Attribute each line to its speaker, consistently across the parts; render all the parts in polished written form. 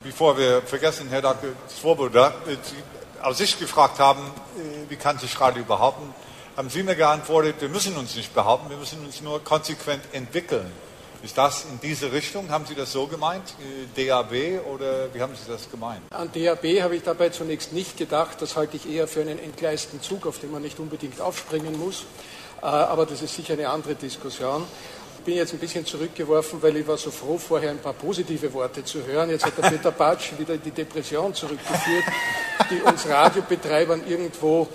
Speaker 1: Bevor wir vergessen, Herr Dr. Swoboda, Sie aus sich gefragt haben, wie kann sich Radio behaupten, haben Sie mir geantwortet, wir müssen uns nicht behaupten, wir müssen uns nur konsequent entwickeln. Ist das in diese Richtung? Haben Sie das so gemeint? DAB oder wie haben Sie das gemeint?
Speaker 2: An DAB habe ich dabei zunächst nicht gedacht. Das halte ich eher für einen entgleisten Zug, auf den man nicht unbedingt aufspringen muss. Aber das ist sicher eine andere Diskussion. Ich bin jetzt ein bisschen zurückgeworfen, weil ich war so froh, vorher ein paar positive Worte zu hören. Jetzt hat der Peter Patsch wieder die Depression zurückgeführt, die uns Radiobetreibern irgendwo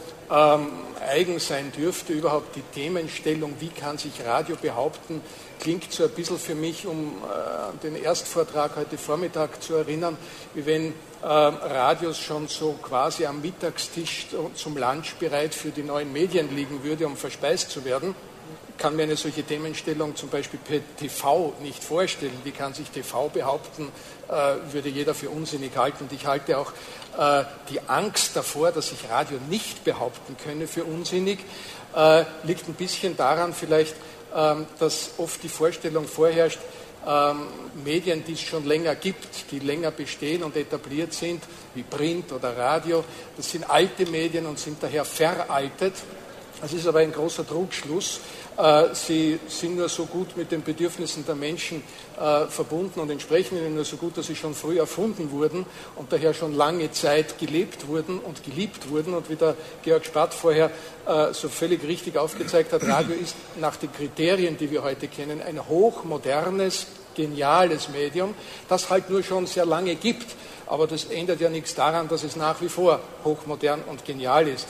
Speaker 2: eigen sein dürfte. Überhaupt die Themenstellung, wie kann sich Radio behaupten, klingt so ein bisschen für mich, um an den Erstvortrag heute Vormittag zu erinnern, wie wenn Radios schon so quasi am Mittagstisch zum Lunch bereit für die neuen Medien liegen würde, um verspeist zu werden. Ich kann mir eine solche Themenstellung zum Beispiel per TV nicht vorstellen. Wie kann sich TV behaupten, würde jeder für unsinnig halten. Und ich halte auch die Angst davor, dass sich Radio nicht behaupten könne, für unsinnig. Liegt ein bisschen daran vielleicht, dass oft die Vorstellung vorherrscht, Medien, die es schon länger gibt, die länger bestehen und etabliert sind, wie Print oder Radio, das sind alte Medien und sind daher veraltet. Das ist aber ein großer Trugschluss. Sie sind nur so gut mit den Bedürfnissen der Menschen verbunden und entsprechen ihnen nur so gut, dass sie schon früh erfunden wurden und daher schon lange Zeit gelebt wurden und geliebt wurden. Und wie der Georg Spath vorher so völlig richtig aufgezeigt hat, Radio ist nach den Kriterien, die wir heute kennen, ein hochmodernes, geniales Medium, das halt nur schon sehr lange gibt. Aber das ändert ja nichts daran, dass es nach wie vor hochmodern und genial ist.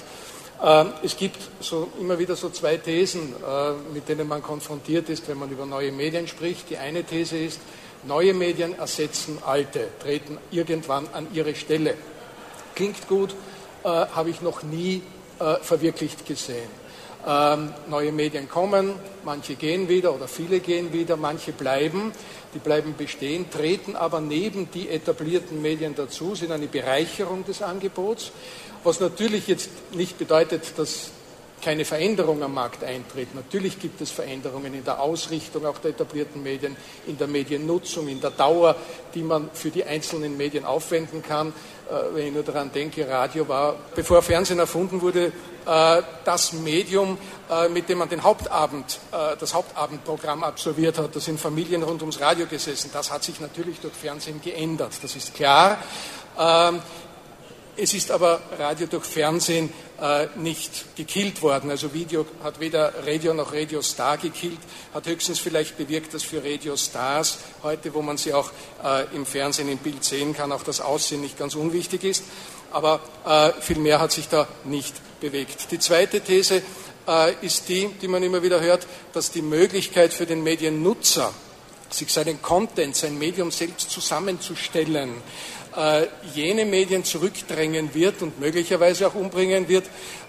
Speaker 2: Es gibt immer wieder so zwei Thesen, mit denen man konfrontiert ist, wenn man über neue Medien spricht. Die eine These ist, neue Medien ersetzen alte, treten irgendwann an ihre Stelle. Klingt gut, habe ich noch nie verwirklicht gesehen. Neue Medien kommen, manche gehen wieder oder viele gehen wieder, manche bleiben. Die bleiben bestehen, treten aber neben die etablierten Medien dazu, sind eine Bereicherung des Angebots. Was natürlich jetzt nicht bedeutet, dass keine Veränderung am Markt eintritt. Natürlich gibt es Veränderungen in der Ausrichtung auch der etablierten Medien, in der Mediennutzung, in der Dauer, die man für die einzelnen Medien aufwenden kann. Wenn ich nur daran denke, Radio war, bevor Fernsehen erfunden wurde, das Medium, mit dem man das Hauptabendprogramm absolviert hat. Da sind Familien rund ums Radio gesessen. Das hat sich natürlich durch Fernsehen geändert, das ist klar. Es ist aber Radio durch Fernsehen nicht gekillt worden. Also Video hat weder Radio noch Radio Star gekillt, hat höchstens vielleicht bewirkt, dass für Radio Stars heute, wo man sie auch im Fernsehen im Bild sehen kann, auch das Aussehen nicht ganz unwichtig ist. Aber viel mehr hat sich da nicht bewegt. Die zweite These ist die man immer wieder hört, dass die Möglichkeit für den Mediennutzer, sich seinen Content, sein Medium selbst zusammenzustellen, jene Medien zurückdrängen wird und möglicherweise auch umbringen wird,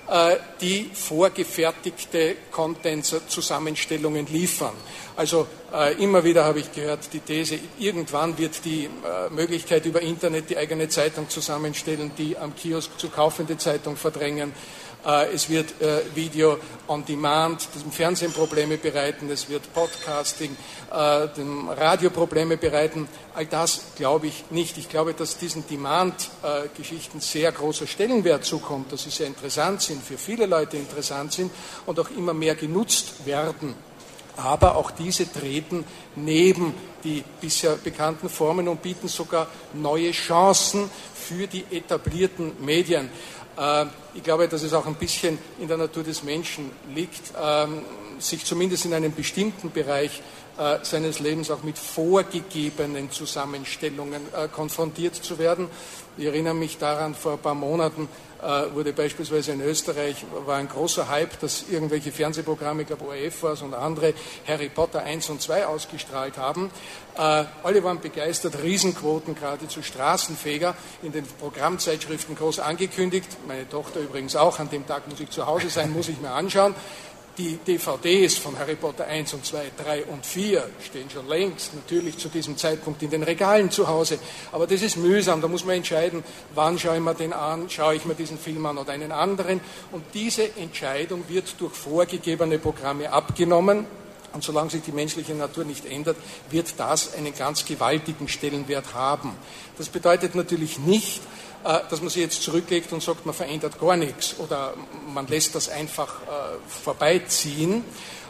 Speaker 2: die vorgefertigte Content-Zusammenstellungen liefern. Also immer wieder habe ich gehört, die These, irgendwann wird die Möglichkeit über Internet die eigene Zeitung zusammenstellen, die am Kiosk zu kaufende Zeitung verdrängen. Es wird Video on Demand dem Fernsehen Probleme bereiten, es wird Podcasting dem Radio Probleme bereiten. All das glaube ich nicht. Ich glaube, dass diesen Demand-Geschichten sehr großer Stellenwert zukommt, dass sie sehr interessant sind, für viele Leute interessant sind und auch immer mehr genutzt werden. Aber auch diese treten neben die bisher bekannten Formen und bieten sogar neue Chancen für die etablierten Medien. Ich glaube, dass es auch ein bisschen in der Natur des Menschen liegt, sich zumindest in einem bestimmten Bereich seines Lebens auch mit vorgegebenen Zusammenstellungen konfrontiert zu werden. Ich erinnere mich daran, vor ein paar Monaten wurde beispielsweise in Österreich, war ein großer Hype, dass irgendwelche Fernsehprogramme, ich glaube ORF war es und andere, Harry Potter 1 und 2 ausgestrahlt haben. Alle waren begeistert, Riesenquoten, geradezu Straßenfeger, in den Programmzeitschriften groß angekündigt. Meine Tochter übrigens auch, an dem Tag muss ich zu Hause sein, muss ich mir anschauen. Die DVDs von Harry Potter 1 und 2, 3 und 4 stehen schon längst natürlich zu diesem Zeitpunkt in den Regalen zu Hause. Aber das ist mühsam, da muss man entscheiden, wann schaue ich mir den an, schaue ich mir diesen Film an oder einen anderen. Und diese Entscheidung wird durch vorgegebene Programme abgenommen. Und solange sich die menschliche Natur nicht ändert, wird das einen ganz gewaltigen Stellenwert haben. Das bedeutet natürlich nicht, dass man sich jetzt zurücklegt und sagt, man verändert gar nichts oder man lässt das einfach vorbeiziehen,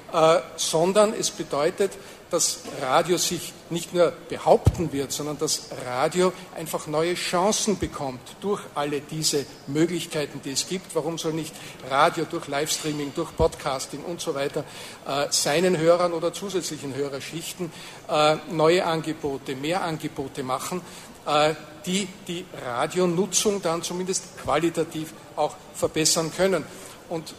Speaker 2: sondern es bedeutet, dass Radio sich nicht nur behaupten wird, sondern dass Radio einfach neue Chancen bekommt durch alle diese Möglichkeiten, die es gibt. Warum soll nicht Radio durch Livestreaming, durch Podcasting und so weiter seinen Hörern oder zusätzlichen Hörerschichten neue Angebote, mehr Angebote machen, die die Radionutzung dann zumindest qualitativ auch verbessern können. Und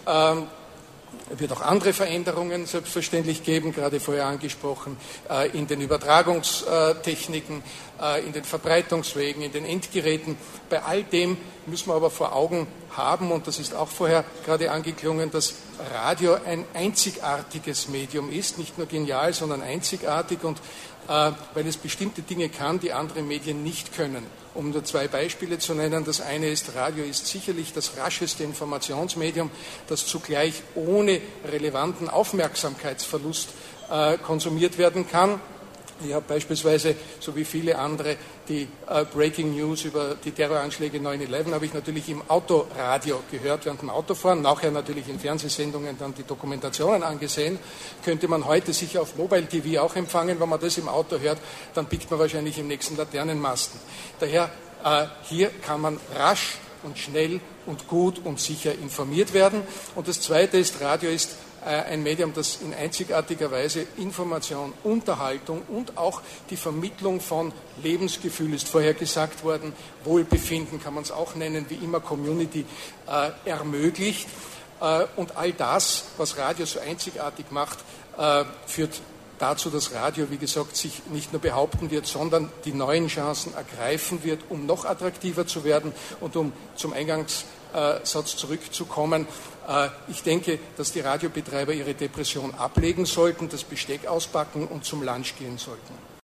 Speaker 2: es wird auch andere Veränderungen selbstverständlich geben, gerade vorher angesprochen, in den Übertragungstechniken, in den Verbreitungswegen, in den Endgeräten. Bei all dem müssen wir aber vor Augen haben, und das ist auch vorher gerade angeklungen, dass Radio ein einzigartiges Medium ist, nicht nur genial, sondern einzigartig, und weil es bestimmte Dinge kann, die andere Medien nicht können. Um nur 2 Beispiele zu nennen. Das eine ist, Radio ist sicherlich das rascheste Informationsmedium, das zugleich ohne relevanten Aufmerksamkeitsverlust konsumiert werden kann. Ich habe beispielsweise, so wie viele andere, die Breaking News über die Terroranschläge 9/11 habe ich natürlich im Autoradio gehört, während dem Autofahren, nachher natürlich in Fernsehsendungen dann die Dokumentationen angesehen. Könnte man heute sicher auf Mobile TV auch empfangen. Wenn man das im Auto hört, dann biegt man wahrscheinlich im nächsten Laternenmasten. Daher, hier kann man rasch und schnell und gut und sicher informiert werden. Und das Zweite ist, Radio ist ein Medium, das in einzigartiger Weise Information, Unterhaltung und auch die Vermittlung von Lebensgefühl, ist vorher gesagt worden, Wohlbefinden kann man es auch nennen, wie immer Community, ermöglicht. Und all das, was Radio so einzigartig macht, führt dazu, dass Radio, wie gesagt, sich nicht nur behaupten wird, sondern die neuen Chancen ergreifen wird, um noch attraktiver zu werden. Und um zum Eingangssatz zurückzukommen, ich denke, dass die Radiobetreiber ihre Depression ablegen sollten, das Besteck auspacken und zum Lunch gehen sollten.